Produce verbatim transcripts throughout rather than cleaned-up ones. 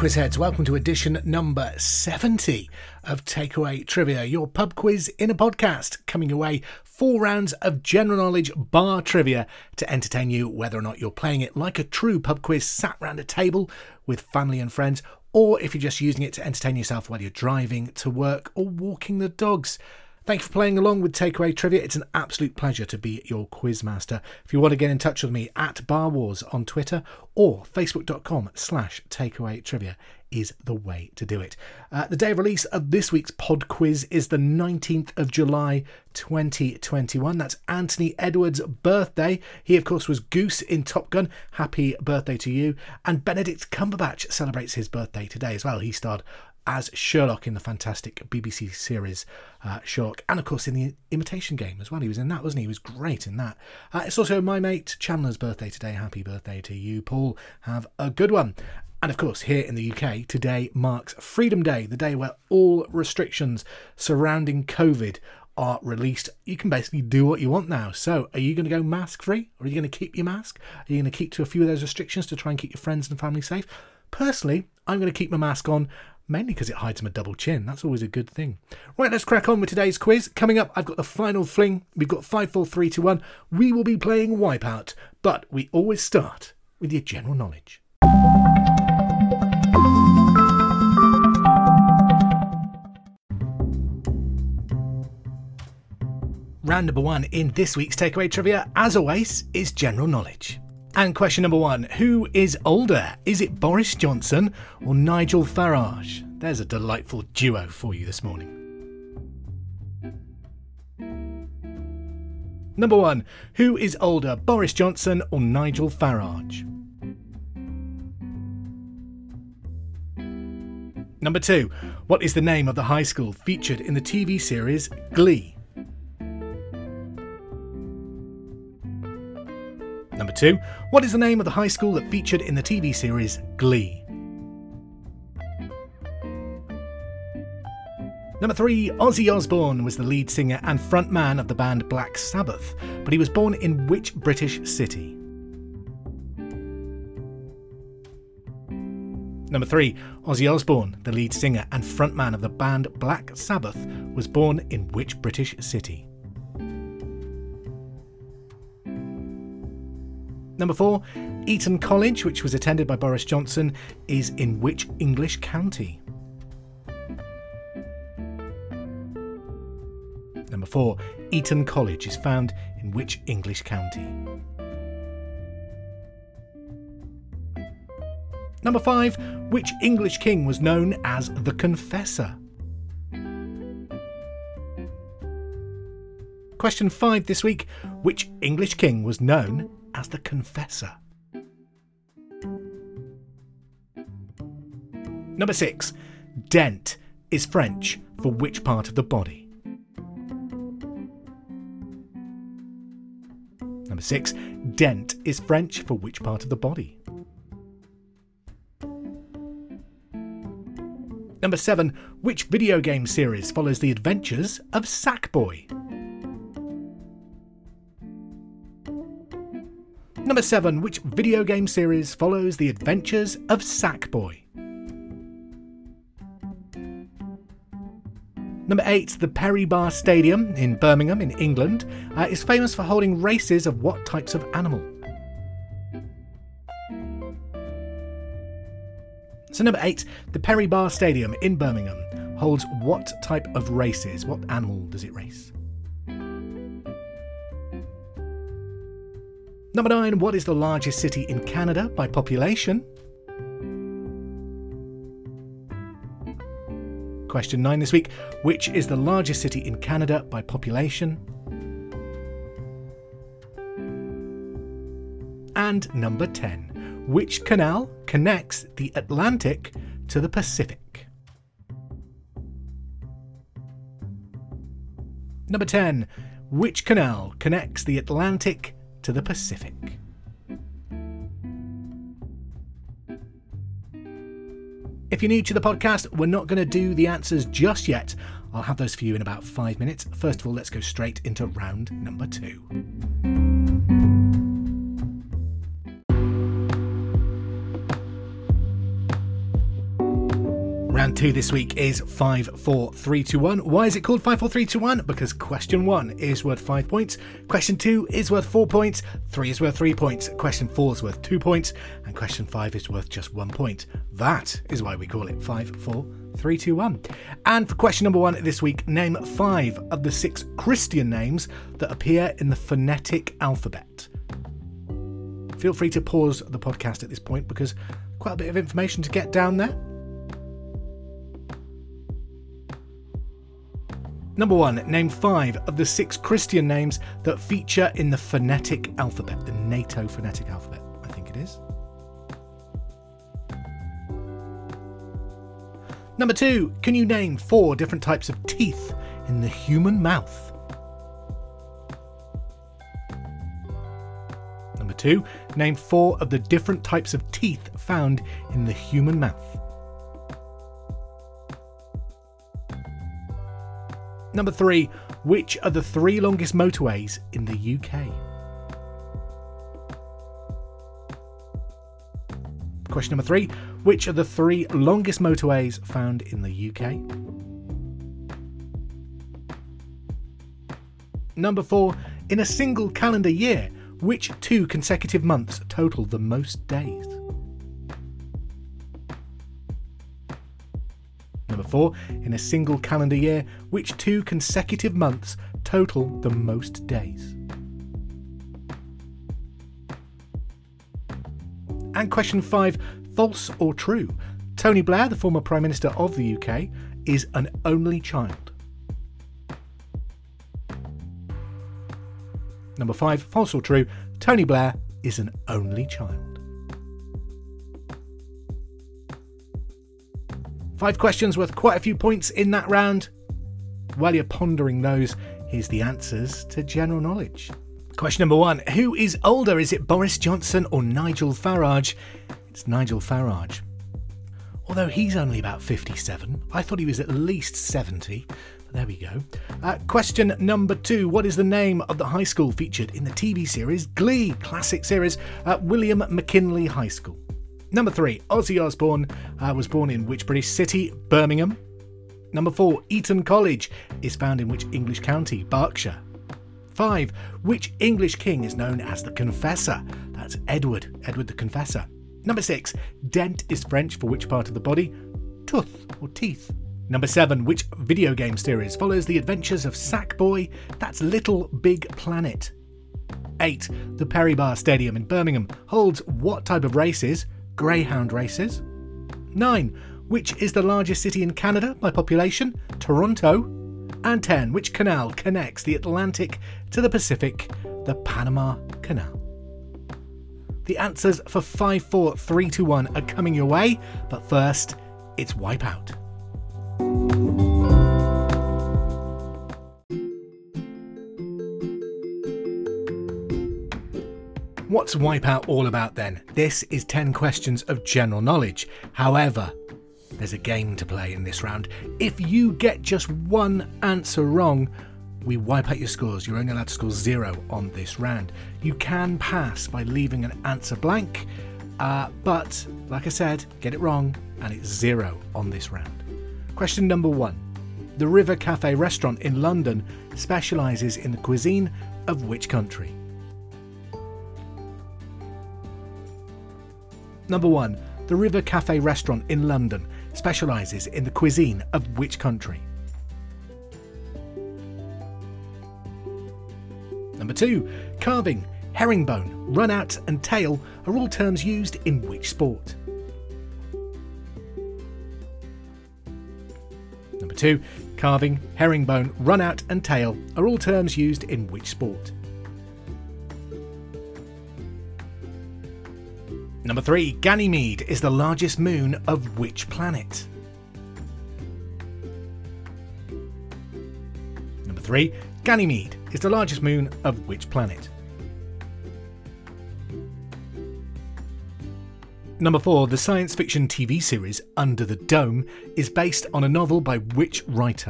Quizheads, welcome to edition number seventy of Takeaway Trivia, your pub quiz in a podcast, coming away four rounds of general knowledge bar trivia to entertain you, whether or not you're playing it like a true pub quiz sat round a table with family and friends, or if you're just using it to entertain yourself while you're driving to work or walking the dogs. Thank you for playing along with Takeaway Trivia. It's an absolute pleasure to be your quizmaster. If you want to get in touch with me, at Bar Wars on Twitter or facebook.com slash takeaway trivia is the way to do it. Uh, the day of release of this week's pod quiz is the nineteenth of July twenty twenty-one. That's Anthony Edwards' birthday. He, of course, was Goose in Top Gun. Happy birthday to you. And Benedict Cumberbatch celebrates his birthday today as well. He starred as Sherlock in the fantastic B B C series uh, Sherlock, and of course in the Imitation Game as well. He was in that, wasn't he? He was great in that. Uh, it's also my mate Chandler's birthday today. Happy birthday to you, Paul. Have a good one. And of course, here in the U K, today marks Freedom Day, the day where all restrictions surrounding COVID are released. You can basically do what you want now. So are you going to go mask free, or are you going to keep your mask? Are you going to keep to a few of those restrictions to try and keep your friends and family safe? Personally, I'm going to keep my mask on, mainly because it hides my double chin. That's always a good thing. Right, let's crack on with today's quiz. Coming up, I've got the final fling. We've got five, four, three, two, one. We will be playing Wipeout, but we always start with your general knowledge. Round number one in this week's Takeaway Trivia, as always, is general knowledge. And question number one, who is older? Is it Boris Johnson or Nigel Farage? There's a delightful duo for you this morning. Number one, who is older, Boris Johnson or Nigel Farage? Number two, what is the name of the high school featured in the T V series Glee? Number two, what is the name of the high school that featured in the T V series Glee? Number three, Ozzy Osbourne was the lead singer and frontman of the band Black Sabbath, but he was born in which British city? Number three, Ozzy Osbourne, the lead singer and frontman of the band Black Sabbath, was born in which British city? Number four, Eton College, which was attended by Boris Johnson, is in which English county? Number four, Eton College is found in which English county? Number five, which English king was known as the Confessor? Question five this week, which English king was known as the Confessor? Number six, dent is French for which part of the body? Number six, dent is French for which part of the body? Number seven, which video game series follows the adventures of Sackboy? Number seven, which video game series follows the adventures of Sackboy? Number eight, the Perry Bar Stadium in Birmingham in England uh, is famous for holding races of what types of animal? So number eight, the Perry Bar Stadium in Birmingham holds what type of races? What animal does it race? Number nine, what is the largest city in Canada by population? Question nine this week, which is the largest city in Canada by population? And number ten, which canal connects the Atlantic to the Pacific? Number ten, which canal connects the Atlantic to the Pacific? If you're new to the podcast, we're not going to do the answers just yet. I'll have those for you in about five minutes. First of all, let's go straight into round number two. Round two this week is five, four, three, two, one. Why is it called five, four, three, two, one? Because question one is worth five points, question two is worth four points, three is worth three points, question four is worth two points, and question five is worth just one point. That is why we call it five, four, three, two, one. And for question number one this week, name five of the six Christian names that appear in the phonetic alphabet. Feel free to pause the podcast at this point because quite a bit of information to get down there. Number one, name five of the six Christian names that feature in the phonetic alphabet, the NATO phonetic alphabet, I think it is. Number two, can you name four different types of teeth in the human mouth? Number two, name four of the different types of teeth found in the human mouth. Number three, which are the three longest motorways in the U K? Question number three, which are the three longest motorways found in the U K? Number four, in a single calendar year, which two consecutive months total the most days? Number four, in a single calendar year, which two consecutive months total the most days? And question five, false or true? Tony Blair, the former Prime Minister of the U K, is an only child. Number five, false or true? Tony Blair is an only child. Five questions worth quite a few points in that round. While you're pondering those, here's the answers to general knowledge. Question number one, who is older? Is it Boris Johnson or Nigel Farage? It's Nigel Farage. Although he's only about fifty-seven, I thought he was at least seventy. There we go. Uh, question number two. What is the name of the high school featured in the T V series Glee? Classic series. Uh, William McKinley High School. Number three. Ozzy Osbourne uh, was born in which British city? Birmingham. Number four. Eton College is found in which English county? Berkshire. Five. Which English king is known as the Confessor? That's Edward. Edward the Confessor. Number six. Dent is French for which part of the body? Tooth or teeth. Number seven, which video game series follows the adventures of Sackboy? That's Little Big Planet. Eight, the Perry Barr Stadium in Birmingham holds what type of races? Greyhound races. Nine, which is the largest city in Canada by population? Toronto. And ten, which canal connects the Atlantic to the Pacific? The Panama Canal. The answers for five, four, three, two, one are coming your way, but first, it's Wipeout. What's Wipeout all about then? This is ten questions of general knowledge. However, there's a game to play in this round. If you get just one answer wrong, we wipe out your scores. You're only allowed to score zero on this round. You can pass by leaving an answer blank, uh, but like I said, get it wrong and it's zero on this round. Question number one. The River Cafe restaurant in London specialises in the cuisine of which country? Number one. The River Cafe restaurant in London specialises in the cuisine of which country? Number two. Carving, herringbone, run out and tail are all terms used in which sport? Number two. Carving, herringbone, run out and tail are all terms used in which sport? Number three. Ganymede is the largest moon of which planet? Number three. Ganymede is the largest moon of which planet? Number four. The science fiction T V series Under the Dome is based on a novel by which writer?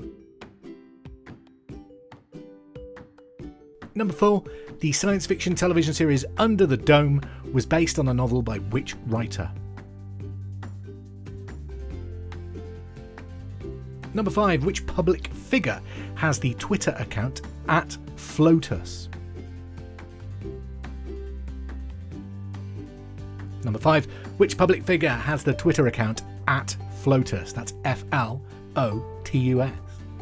Number four. The science fiction television series Under the Dome was based on a novel by which writer? Number five, which public figure has the Twitter account at FLOTUS? Number five, which public figure has the Twitter account at FLOTUS? That's F L O T U S.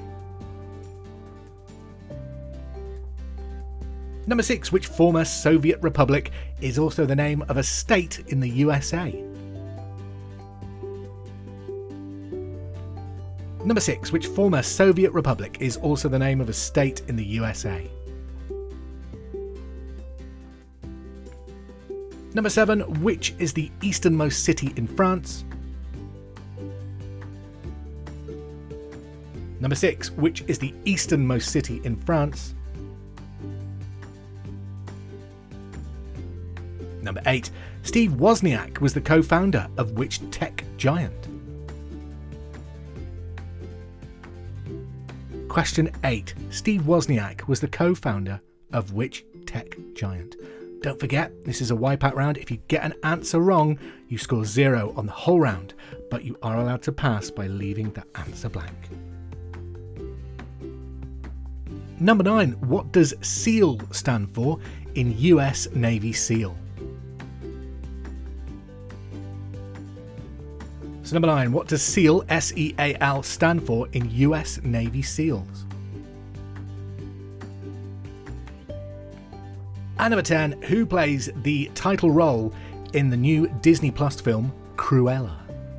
Number six, which former Soviet republic is also the name of a state in the U S A? Number six, which former Soviet republic is also the name of a state in the U S A? Number seven, which is the easternmost city in France? Number six, which is the easternmost city in France? Number eight, Steve Wozniak was the co-founder of which tech giant? Question eight, Steve Wozniak was the co-founder of which tech giant? Don't forget, this is a wipeout round. If you get an answer wrong, you score zero on the whole round, but you are allowed to pass by leaving the answer blank. Number nine, what does SEAL stand for in U S Navy SEAL? So number nine, what does SEAL, S E A L, stand for in U S Navy SEALs? And number ten, who plays the title role in the new Disney Plus film Cruella?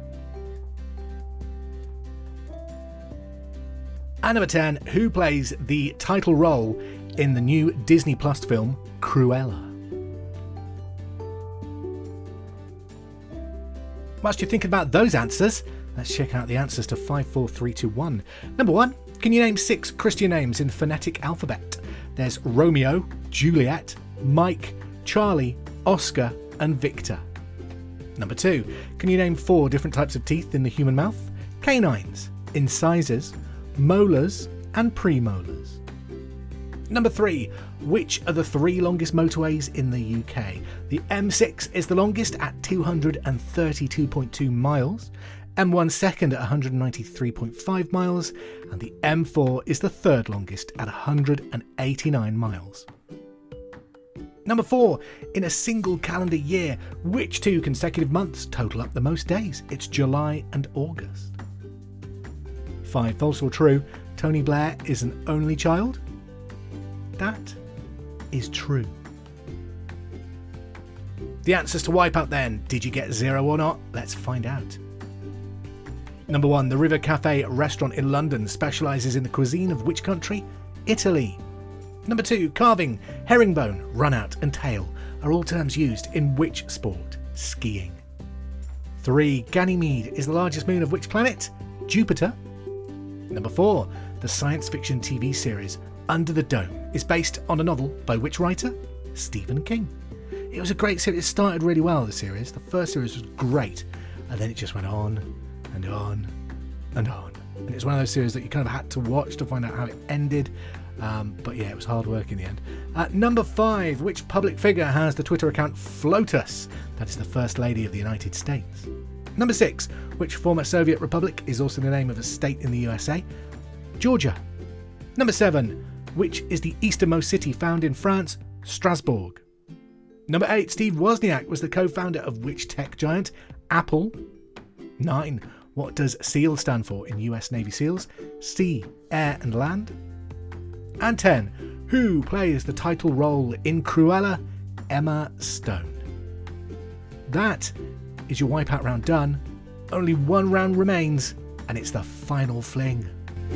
And number ten, who plays the title role in the new Disney Plus film Cruella? Whilst you're thinking about those answers, let's check out the answers to five, four, three, two, one. Number one, can you name six Christian names in the phonetic alphabet? There's Romeo, Juliet, Mike, Charlie, Oscar, and Victor. Number two, can you name four different types of teeth in the human mouth? Canines, incisors, molars, and premolars. Number three, which are the three longest motorways in the U K? The M six is the longest at two hundred thirty-two point two miles, M one second at one hundred ninety-three point five miles, and the M four is the third longest at one hundred eighty-nine miles. Number four, in a single calendar year, which two consecutive months total up the most days? It's July and August. Five, false or true, Tony Blair is an only child? That is true. The answers to Wipeout then. Did you get zero or not? Let's find out. Number one, the River Cafe restaurant in London specialises in the cuisine of which country? Italy. Number two, carving, herringbone, run-out and tail are all terms used in which sport? Skiing. Three, Ganymede is the largest moon of which planet? Jupiter. Number four, the science fiction T V series Under the Dome is based on a novel by which writer? Stephen King. It was a great series. It started really well, the series. The first series was great, and then it just went on and on and on. And it was one of those series that you kind of had to watch to find out how it ended. Um, but yeah, it was hard work in the end. At number five, which public figure has the Twitter account FLOTUS? That is the First Lady of the United States. Number six, which former Soviet republic is also the name of a state in the U S A? Georgia. Number seven, which is the easternmost city found in France? Strasbourg. Number eight, Steve Wozniak was the co-founder of which tech giant? Apple. Nine, what does SEAL stand for in U S Navy SEALs? Sea, air and land. And ten, who plays the title role in Cruella? Emma Stone. That is your Wipeout round done. Only one round remains, and it's the final fling.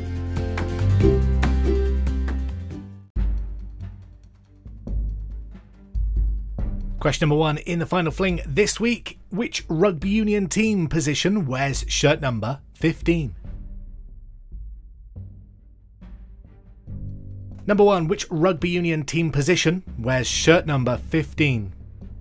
Question number one in the final fling this week. Which rugby union team position wears shirt number fifteen? Number one, which rugby union team position wears shirt number fifteen?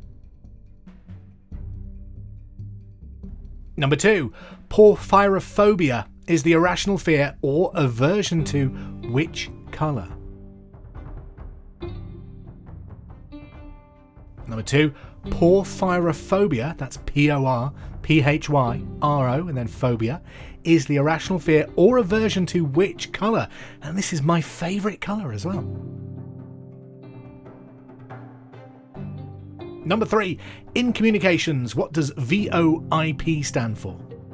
Number two, porphyrophobia is the irrational fear or aversion to which colour? Number two, Porphyrophobia, that's P O R P H Y R O and then phobia, is the irrational fear or aversion to which colour? And this is my favourite colour as well. Number three, in communications, what does V O I P stand for?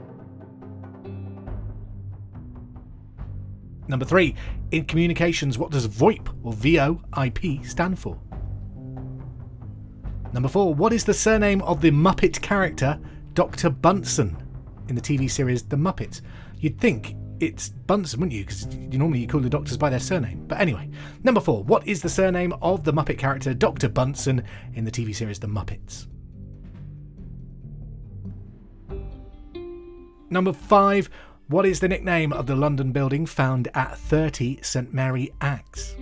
Number three, in communications, what does VoIP or V O I P stand for? Number four, what is the surname of the Muppet character Doctor Bunsen in the T V series The Muppets? You'd think it's Bunsen, wouldn't you? Because you normally you call the doctors by their surname. But anyway, number four, what is the surname of the Muppet character Doctor Bunsen in the T V series The Muppets? Number five, what is the nickname of the London building found at thirty St Mary Axe?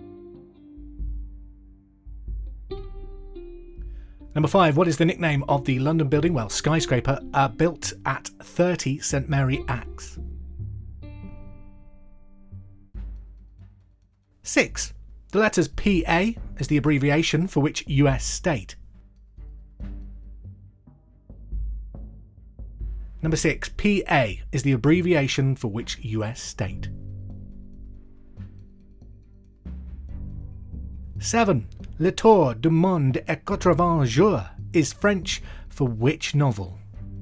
Number five, what is the nickname of the London building, well, skyscraper, uh, built at thirty St Mary Axe? Six, the letters P A is the abbreviation for which U S state? Number six, P A is the abbreviation for which U S state? Seven, Le Tour du Monde et quatre-vingts jours is French for which novel?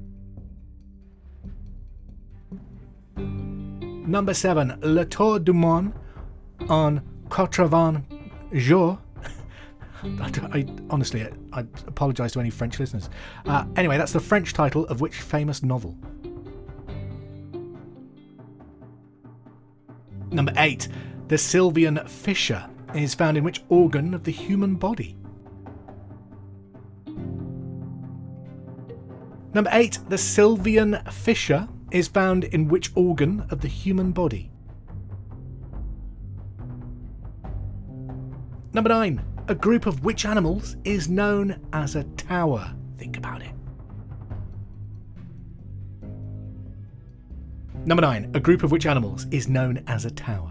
Number seven, Le Tour du Monde en quatre-vingts jours. I, I, honestly, I, I apologise to any French listeners. Uh, anyway, that's the French title of which famous novel? Number eight, the Sylvian fissure is found in which organ of the human body? Number eight, the Sylvian fissure is found in which organ of the human body? Number nine, a group of which animals is known as a tower? Think about it. Number nine, a group of which animals is known as a tower?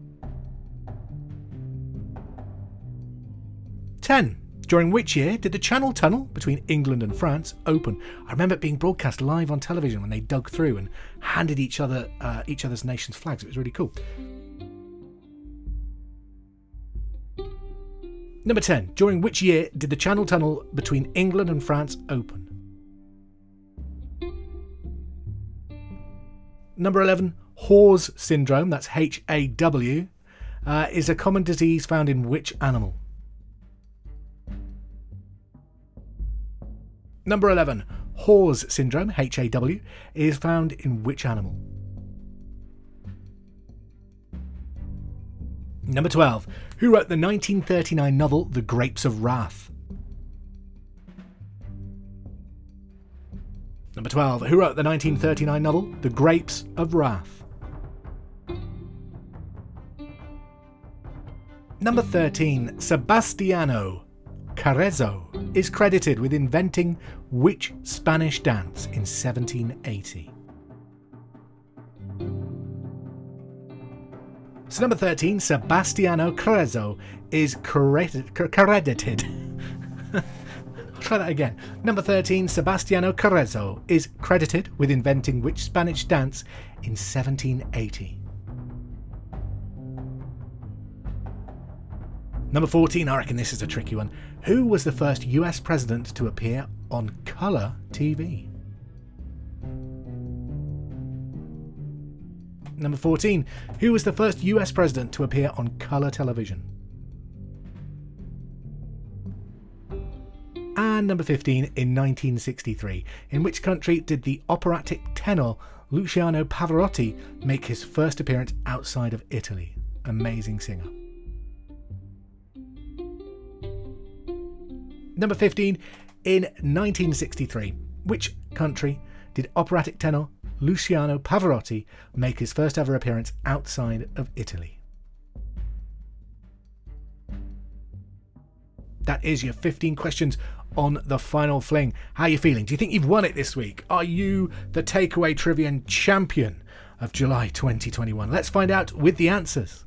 ten. During which year did the Channel Tunnel between England and France open? I remember it being broadcast live on television when they dug through and handed each other uh, each other's nation's flags. It was really cool. Number ten. During which year did the Channel Tunnel between England and France open? Number eleven. Hawes syndrome, that's H A W, uh, is a common disease found in which animal? Number eleven. Hawes syndrome, H A W, is found in which animal? Number twelve. Who wrote the nineteen thirty-nine novel The Grapes of Wrath? Number twelve. Who wrote the nineteen thirty-nine novel The Grapes of Wrath? Number thirteen. Sebastiano Carrezo is credited with inventing which Spanish dance in seventeen eighty? So number thirteen, Sebastiano Carrezo is credited... credited. I'll try that again. Number thirteen, Sebastiano Carrezo is credited with inventing which Spanish dance in seventeen eighty? Number fourteen, I reckon this is a tricky one. Who was the first U S president to appear on colour T V? Number fourteen, who was the first U S president to appear on colour television? And number fifteen, in nineteen sixty-three, in which country did the operatic tenor Luciano Pavarotti make his first appearance outside of Italy? Amazing singer. Number fifteen, in nineteen sixty-three, which country did operatic tenor Luciano Pavarotti make his first ever appearance outside of Italy? That is your fifteen questions on the final fling. How are you feeling? Do you think you've won it this week? Are you the takeaway trivian champion of July twenty twenty-one? Let's find out with the answers.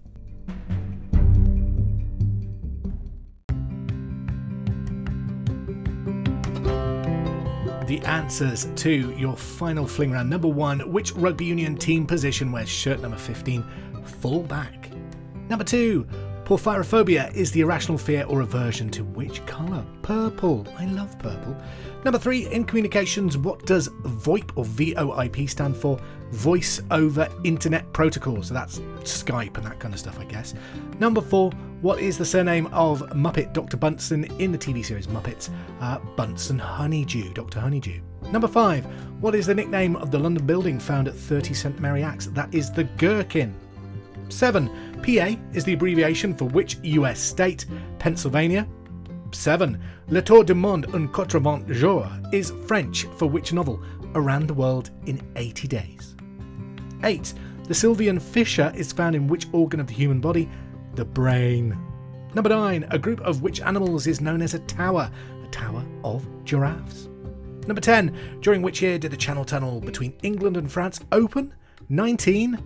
the answers to your final fling round. Number one, which rugby union team position wears shirt number fifteen? Full back. Number two, porphyrophobia is the irrational fear or aversion to which colour? Purple. I love purple. Number three, in communications, what does VoIP or V O I P stand for? Voice over Internet Protocol. So that's Skype and that kind of stuff, I guess. Number four, what is the surname of Muppet Doctor Bunsen in the T V series Muppets? Uh, Bunsen Honeydew, Doctor Honeydew. Number five, what is the nickname of the London building found at thirty St Mary Axe? That is the Gherkin. Seven, P A is the abbreviation for which U S state? Pennsylvania. Seven, Le Tour du Monde en quatre-vingts jours is French for which novel? Around the World in eighty days. Eight, the Sylvian fissure is found in which organ of the human body? The brain. Number nine, a group of which animals is known as a tower? A tower of giraffes. Number ten, during which year did the Channel Tunnel between England and France open? nineteen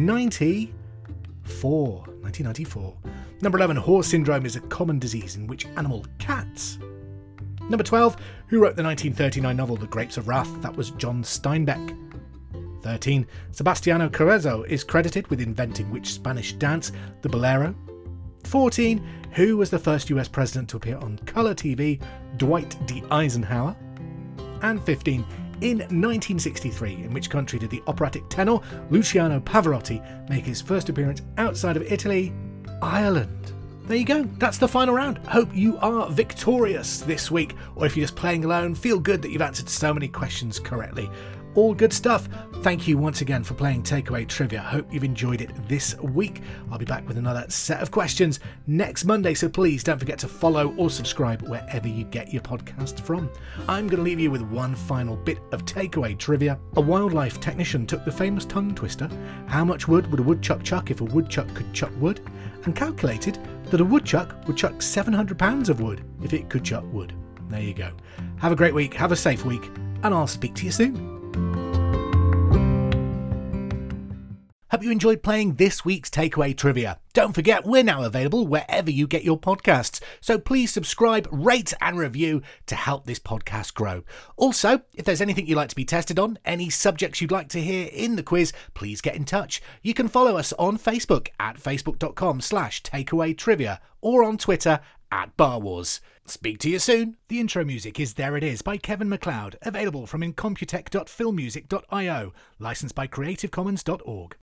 ninety-four. nineteen ninety-four. Number eleven, horse syndrome is a common disease in which animal? Cats. Number twelve, who wrote the nineteen thirty-nine novel The Grapes of Wrath? That was John Steinbeck. thirteen, Sebastiano Carrezo is credited with inventing which Spanish dance? The bolero. fourteen, who was the first U S president to appear on colour T V? Dwight D. Eisenhower. And fifteen, in nineteen sixty-three, in which country did the operatic tenor Luciano Pavarotti make his first appearance outside of Italy? Ireland. There you go, that's the final round. Hope you are victorious this week, or if you're just playing alone, feel good that you've answered so many questions correctly. All good stuff. Thank you once again for playing Takeaway Trivia. Hope you've enjoyed it this week. I'll be back with another set of questions next Monday, so please don't forget to follow or subscribe wherever you get your podcast from. I'm going to leave you with one final bit of Takeaway Trivia. A wildlife technician took the famous tongue twister, how much wood would a woodchuck chuck if a woodchuck could chuck wood, and calculated that a woodchuck would chuck seven hundred pounds of wood if it could chuck wood. There you go. Have a great week, have a safe week, and I'll speak to you soon. Hope you enjoyed playing this week's Takeaway Trivia. Don't forget, we're now available wherever you get your podcasts, so please subscribe, rate and review to help this podcast grow. Also, if there's anything you'd like to be tested on, any subjects you'd like to hear in the quiz, please get in touch. You can follow us on Facebook at facebook.com slash takeawaytrivia or on Twitter at Bar Wars. Speak to you soon. The intro music is There It Is by Kevin MacLeod, available from incompetech dot filmmusic dot io, licensed by creative commons dot org.